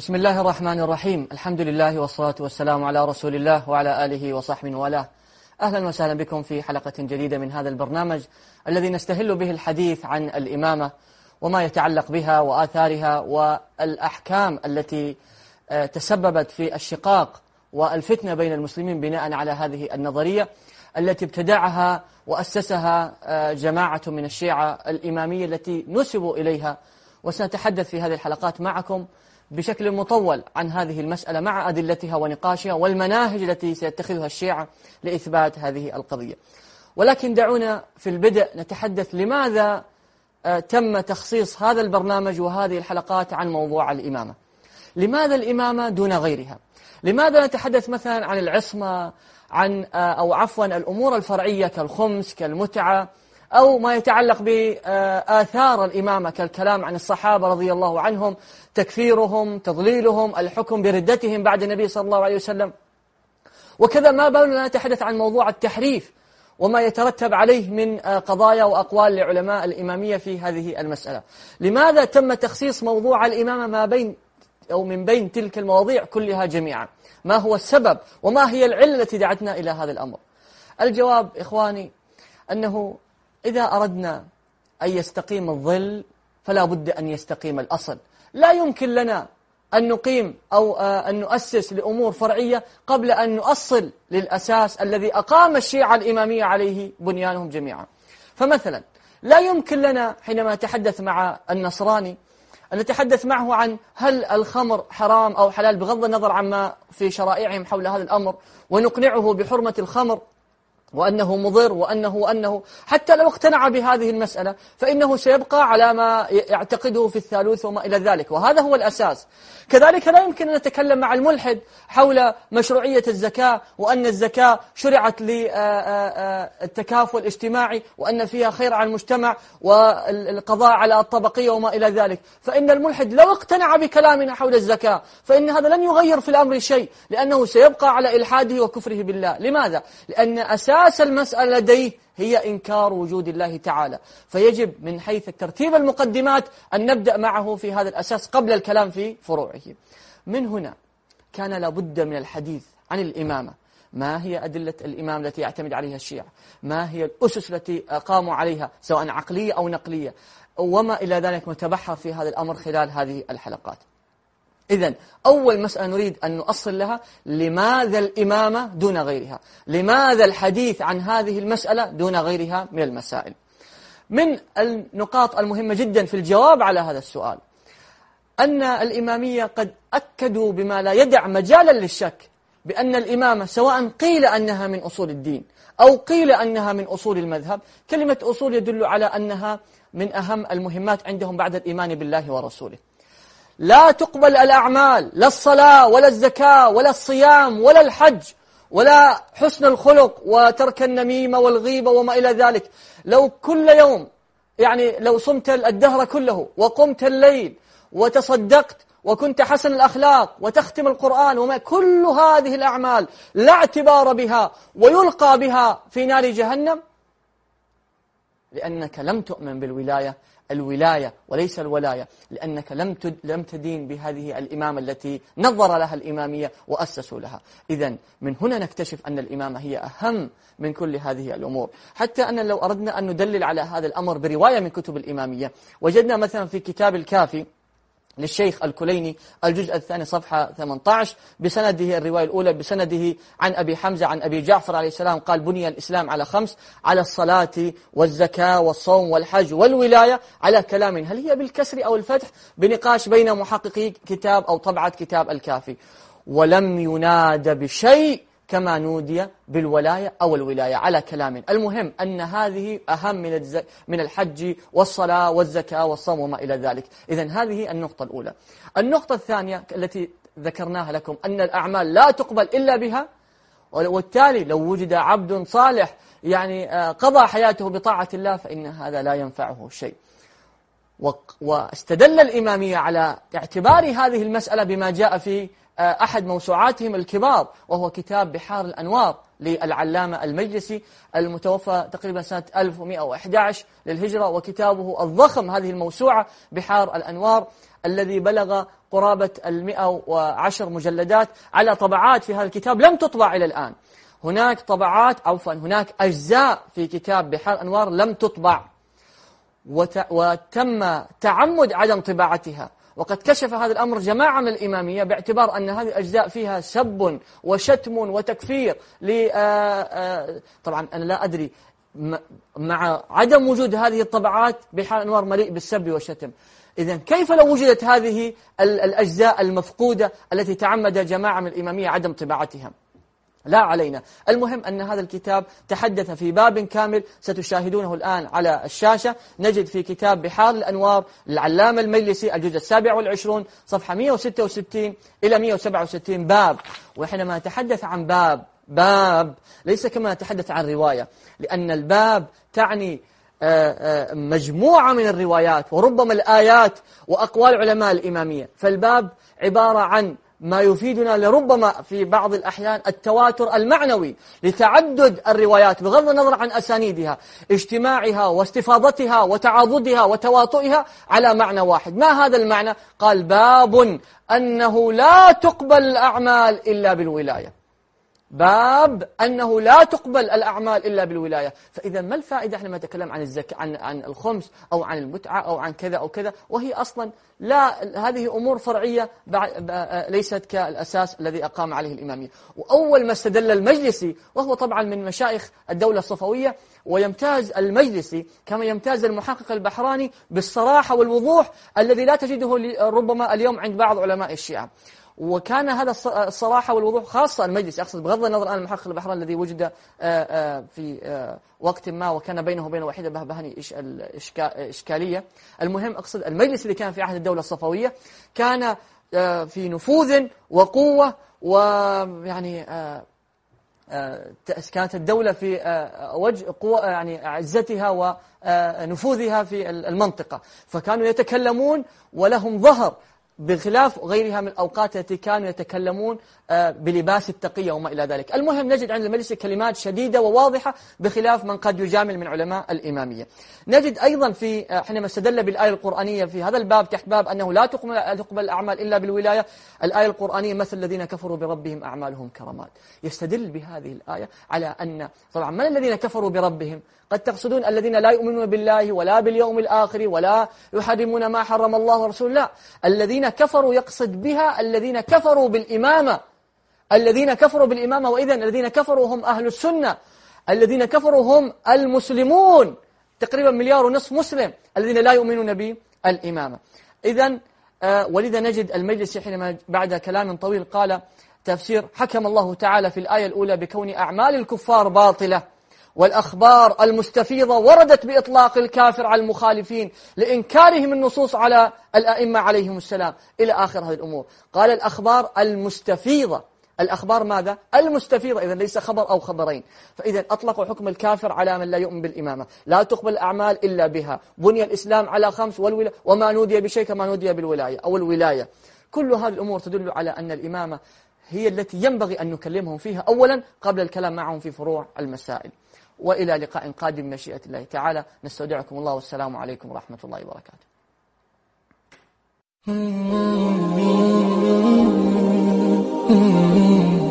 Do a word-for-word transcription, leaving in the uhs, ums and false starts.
بسم الله الرحمن الرحيم. الحمد لله والصلاة والسلام على رسول الله وعلى آله وصحبه والاه. أهلا وسهلا بكم في حلقة جديدة من هذا البرنامج الذي نستهل به الحديث عن الإمامة وما يتعلق بها وآثارها والأحكام التي تسببت في الشقاق والفتنة بين المسلمين بناء على هذه النظرية التي ابتدعها وأسسها جماعة من الشيعة الإمامية التي نسبوا إليها. وسنتحدث في هذه الحلقات معكم بشكل مطول عن هذه المسألة مع أدلتها ونقاشها والمناهج التي سيتخذها الشيعة لإثبات هذه القضية. ولكن دعونا في البدء نتحدث لماذا تم تخصيص هذا البرنامج وهذه الحلقات عن موضوع الإمامة. لماذا الإمامة دون غيرها؟ لماذا نتحدث مثلا عن العصمة، عن أو عفوا الأمور الفرعية كالخمس كالمتعة أو ما يتعلق بآثار الإمامة كالكلام عن الصحابة رضي الله عنهم، تكفيرهم، تضليلهم، الحكم بردتهم بعد النبي صلى الله عليه وسلم. وكذا ما بالنا نتحدث عن موضوع التحريف وما يترتب عليه من قضايا وأقوال لعلماء الإمامية في هذه المسألة. لماذا تم تخصيص موضوع الإمامة ما بين أو من بين تلك المواضيع كلها جميعا؟ ما هو السبب وما هي العلة التي دعتنا إلى هذا الأمر؟ الجواب إخواني أنه إذا أردنا أن يستقيم الظل فلا بد أن يستقيم الأصل. لا يمكن لنا أن نقيم أو أن نؤسس لأمور فرعية قبل أن نؤصل للأساس الذي أقام الشيعة الإمامية عليه بنيانهم جميعا. فمثلا لا يمكن لنا حينما نتحدث مع النصراني أن نتحدث معه عن هل الخمر حرام أو حلال بغض النظر عما في شرائعهم حول هذا الأمر، ونقنعه بحرمة الخمر وأنه مضر وأنه وأنه حتى لو اقتنع بهذه المسألة فإنه سيبقى على ما يعتقده في الثالوث وما إلى ذلك، وهذا هو الأساس. كذلك لا يمكن أن نتكلم مع الملحد حول مشروعية الزكاة وأن الزكاة شرعت للتكافل الاجتماعي وأن فيها خير على المجتمع والقضاء على الطبقية وما إلى ذلك، فإن الملحد لو اقتنع بكلامنا حول الزكاة فإن هذا لن يغير في الأمر شيء، لأنه سيبقى على إلحاده وكفره بالله. لماذا؟ لأن أساس أساس المسألة لديه هي إنكار وجود الله تعالى، فيجب من حيث ترتيب المقدمات أن نبدأ معه في هذا الأساس قبل الكلام في فروعه. من هنا كان لابد من الحديث عن الإمامة. ما هي أدلة الإمام التي يعتمد عليها الشيعة؟ ما هي الأسس التي قاموا عليها سواء عقلية أو نقلية؟ وما إلى ذلك متبحر في هذا الأمر خلال هذه الحلقات. إذن أول مسألة نريد أن نؤصل لها: لماذا الإمامة دون غيرها؟ لماذا الحديث عن هذه المسألة دون غيرها من المسائل؟ من النقاط المهمة جدا في الجواب على هذا السؤال أن الإمامية قد أكدوا بما لا يدع مجالا للشك بأن الإمامة سواء قيل أنها من أصول الدين أو قيل أنها من أصول المذهب، كلمة أصول يدل على أنها من أهم المهمات عندهم بعد الإيمان بالله ورسوله. لا تقبل الأعمال، لا الصلاة ولا الزكاة ولا الصيام ولا الحج ولا حسن الخلق وترك النميمة والغيبة وما إلى ذلك. لو كل يوم يعني لو صمت الدهر كله وقمت الليل وتصدقت وكنت حسن الأخلاق وتختم القرآن وما كل هذه الأعمال لا اعتبار بها ويلقى بها في نار جهنم، لأنك لم تؤمن بالولاية الولاية وليس الولاية، لأنك لم لم تدين بهذه الإمامة التي نظر لها الإمامية وأسسوا لها. إذن من هنا نكتشف أن الإمامة هي أهم من كل هذه الأمور، حتى أن لو أردنا أن ندلل على هذا الأمر برواية من كتب الإمامية وجدنا مثلا في كتاب الكافي للشيخ الكليني الجزء الثاني صفحة ثمانية عشر بسنده، الرواية الأولى بسنده عن أبي حمزة عن أبي جعفر عليه السلام قال: بني الإسلام على خمس: على الصلاة والزكاة والصوم والحج والولاية، على كلام هل هي بالكسر أو الفتح بنقاش بين محققي كتاب أو طبعة كتاب الكافي، ولم يناد بشيء كما نودي بالولاية أو الولاية، على كلام. المهم أن هذه أهم من من الحج والصلاة والزكاة والصوم وما إلى ذلك. إذن هذه النقطة الأولى. النقطة الثانية التي ذكرناها لكم أن الأعمال لا تقبل إلا بها، وبالتالي لو وجد عبد صالح يعني قضى حياته بطاعة الله فإن هذا لا ينفعه شيء. واستدل الإمامية على اعتبار هذه المسألة بما جاء في أحد موسوعاتهم الكبار، وهو كتاب بحار الأنوار للعلامة المجلسي المتوفى تقريبا سنة ألف ومئة وأحد عشر للهجرة، وكتابه الضخم هذه الموسوعة بحار الأنوار الذي بلغ قرابة المئة وعشر مجلدات على طبعات في هذا الكتاب لم تطبع إلى الآن. هناك طبعات عفوا هناك أجزاء في كتاب بحار الأنوار لم تطبع وتم تعمد عدم طباعتها، وقد كشف هذا الأمر جماعة من الإمامية باعتبار أن هذه الأجزاء فيها سب وشتم وتكفير. طبعا أنا لا أدري مع عدم وجود هذه الطبعات بحار الأنوار مليء بالسب والشتم، إذن كيف لو وجدت هذه الأجزاء المفقودة التي تعمد جماعة من الإمامية عدم طباعتها؟ لا علينا. المهم أن هذا الكتاب تحدث في باب كامل ستشاهدونه الآن على الشاشة. نجد في كتاب بحار الأنوار للعلامة المجلسي الجزء السابع والعشرون صفحة مئة وستة وستين إلى مئة وسبعة وستين باب. وحينما نتحدث عن باب باب ليس كما نتحدث عن رواية، لأن الباب تعني مجموعة من الروايات وربما الآيات وأقوال علماء الإمامية، فالباب عبارة عن ما يفيدنا لربما في بعض الأحيان التواتر المعنوي لتعدد الروايات بغض النظر عن أسانيدها، اجتماعها واستفاضتها وتعاضدها وتواطئها على معنى واحد. ما هذا المعنى؟ قال باب أنه لا تقبل الأعمال إلا بالولاية. باب أنه لا تقبل الأعمال إلا بالولاية. فإذا ما الفائدة حينما نتكلم عن الزكاة عن عن الخمس أو عن المتعة أو عن كذا أو كذا، وهي أصلا لا، هذه أمور فرعية ليست كالأساس الذي أقام عليه الإمامية. وأول ما استدل المجلسي، وهو طبعا من مشايخ الدولة الصفوية، ويمتاز المجلسي كما يمتاز المحقق البحراني بالصراحة والوضوح الذي لا تجده ربما اليوم عند بعض علماء الشيعة. وكان هذا الصراحة والوضوح خاصة المجلس، أقصد بغض النظر عن المحقق البحراني الذي وجد في وقت ما وكان بينه وبين وحيد البهبهاني إشكالية. المهم أقصد المجلس اللي كان في عهد الدولة الصفوية كان في نفوذ وقوة، ويعني كانت الدولة في وجه قوة يعني عزتها ونفوذها في المنطقة، فكانوا يتكلمون ولهم ظهر بخلاف غيرها من الأوقات التي كانوا يتكلمون بلباس التقية وما إلى ذلك. المهم نجد عند المجلس كلمات شديدة وواضحة بخلاف من قد يجامل من علماء الإمامية. نجد أيضا في حينما استدل بالآية القرآنية في هذا الباب تحت باب أنه لا تقبل الأعمال إلا بالولاية، الآية القرآنية مثل الذين كفروا بربهم أعمالهم كرماد. يستدل بهذه الآية على أن طبعا من الذين كفروا بربهم؟ قد تقصدون الذين لا يؤمنون بالله ولا باليوم الآخر ولا يحرمون ما حرم الله ورسوله. لا، الذين كفروا يقصد بها الذين كفروا بالإمامة، الذين كفروا بالإمامة. وإذن الذين كفروا هم أهل السنة، الذين كفروا هم المسلمون، تقريبا مليار ونصف مسلم الذين لا يؤمنون بالإمامة. إذن آه ولذا نجد المجلس حينما بعد كلام طويل قال تفسير: حكم الله تعالى في الآية الأولى بكون أعمال الكفار باطلة، والأخبار المستفيضة وردت بإطلاق الكافر على المخالفين لإنكارهم النصوص على الأئمة عليهم السلام إلى آخر هذه الأمور. قال الأخبار المستفيضة، الأخبار ماذا؟ المستفيضة، إذن ليس خبر أو خبرين. فإذا أطلقوا حكم الكافر على من لا يؤمن بالإمامة، لا تقبل الأعمال إلا بها، بني الإسلام على خمس، والولا وما نودي بشيء كما نودي بالولاية أو الولاية. كل هذه الأمور تدل على أن الإمامة هي التي ينبغي أن نكلمهم فيها أولا قبل الكلام معهم في فروع المسائل. وإلى لقاء قادم مشيئة الله تعالى، نستودعكم الله والسلام عليكم ورحمة الله وبركاته.